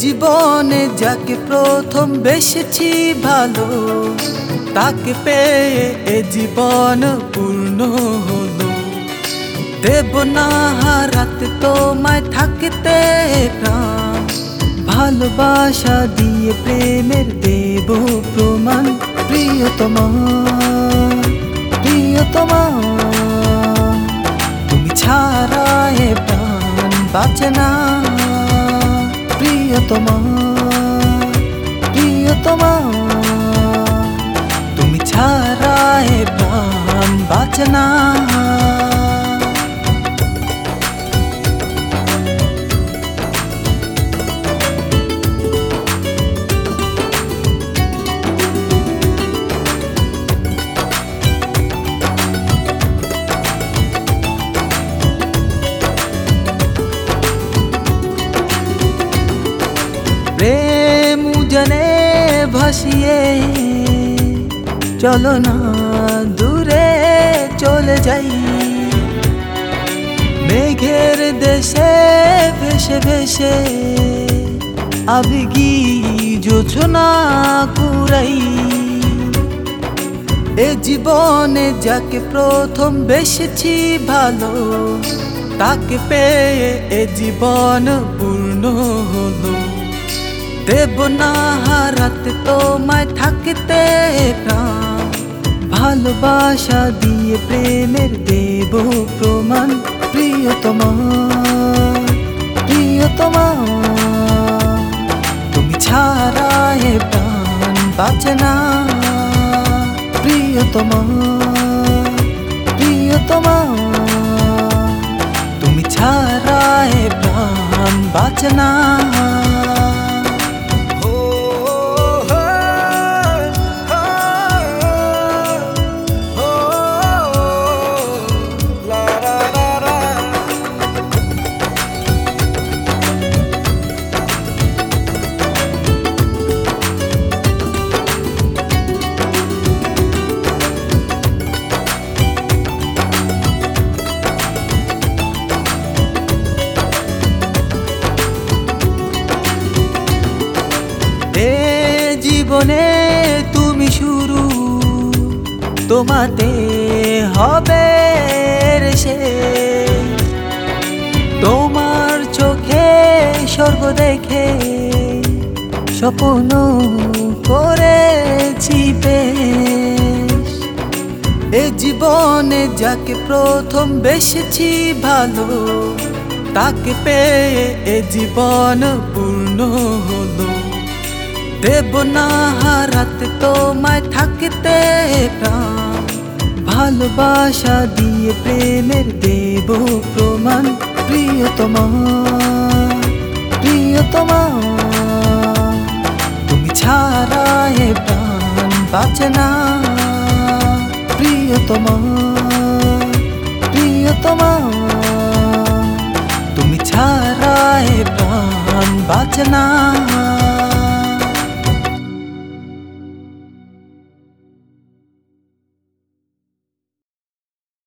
জীবনে যাকে প্রথম বেসেছি ভালো, তাকে পেয়ে এ জীবন পূর্ণ হলো। দেব না হারাতে তোমায় থাকতে প্রাণ, ভালোবাসা দিয়ে প্রেমের দেব প্রমাণ। প্রিয়তমা প্রিয়তমা, তুমি ছাড়া এ প্রাণ বাঁচে না। প্রিয়তমা প্রিয়তমা, তুমি ছাড়া এ প্রাণ বাঁচে না। প্রেম উজানে ভাসিয়ে চলো না দূরে চলে যাই, মেঘের দেশে ভেসে ভেসে আবেগী জোছনা কুড়াই। এ জীবনে যাকে প্রথম বেসেছি ভালো, তাকে পেয়ে এ জীবন পূর্ণ হলো। দেব না হারাতে তোমায় থাকতে প্রাণ, ভালোবাসা দিয়ে প্রেমের দেব প্রমাণ। প্রিয়তমা প্রিয়তমা, তুমি ছাড়া এ প্রাণ বাঁচে না। প্রিয়তমা প্রিয়তমা, তুমি ছাড়া এ প্রাণ বাঁচে না। জীবনে তুমি শুরু, তোমাতে হবে শেষ। তোমার চোখে স্বর্গ দেখে স্বপ্ন করেছি বেশ। এ জীবনে যাকে প্রথম বেসেছি ভালো, তাকে পেয়ে এ জীবন পূর্ণ হলো। দেব না হারাতে তোমায় থাকতে প্রাণ, ভালোবাসা দিয়ে প্রেমের দেব প্রমাণ। প্রিয়তমা প্রিয়তমা, তুমি ছাড়া এ প্রাণ বাঁচে না। প্রিয়তমা প্রিয়তমা, তুমি ছাড়া এ প্রাণ বাঁচে না।